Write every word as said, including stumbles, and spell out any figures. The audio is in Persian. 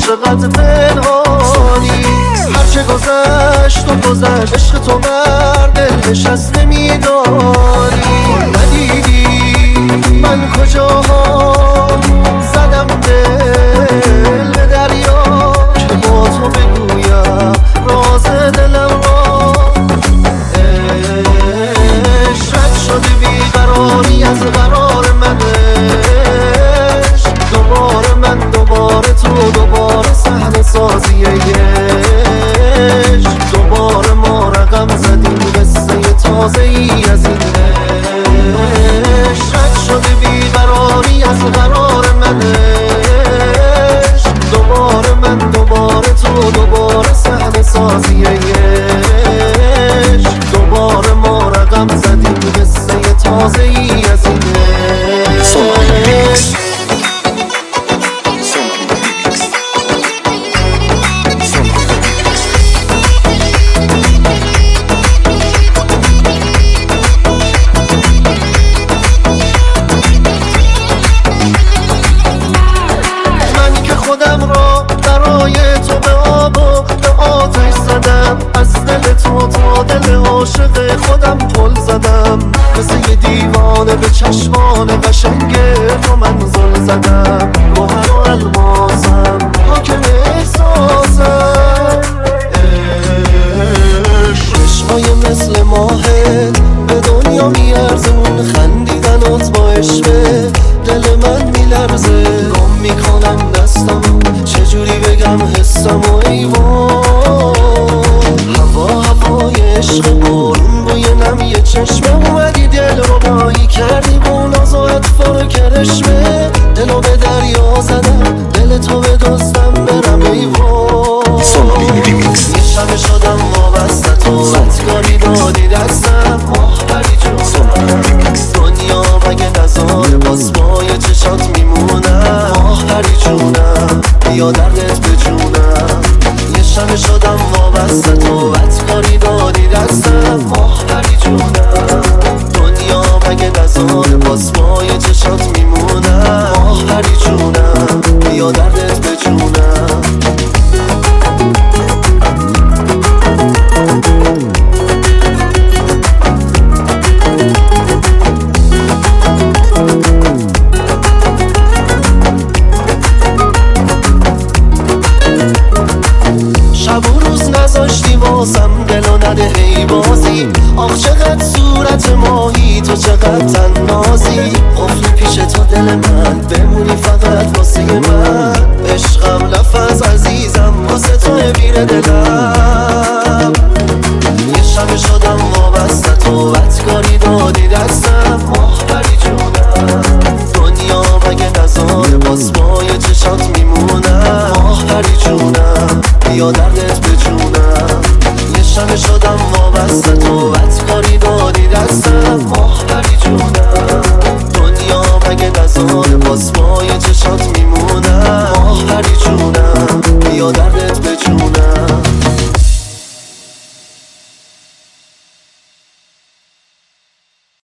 عاشقت پنهانی. هرچه گذشت و گذشت عشق تو بر دل نشست نمیدانی. ندیدی من کجاها زدم دل به دریا که با تو بگویم راز دلم را. عشقت شده بیقراری از قرار منش. دوباره من دوباره تو دوباره صحنه سازی عشق. دوباره ما رقم زدیم قصه تازه ای از این عشق. شده بیقراری از قرار منش. دوباره من دوباره تو دوباره صحنه سازی عشق. دوباره ما رقم زدیم قصه تازه ای از این عشق. عاشق خودم پل زدم مثل یه دیوانه به چشمان قشنگ تو من زل زدم. گوهر و الماسم حاکم احساسم. چشمای مثل ماهت به دنیا میارزون. خندیدنات با عشقه دل من میلرزه. گم میکنم دستم چجوری بگم حسم و ایوان. هوا هوای عشق بارون بوی نمی چشمه. اومدی دل رو بایی کردی با ناز و اطفال کرشمه. دلو به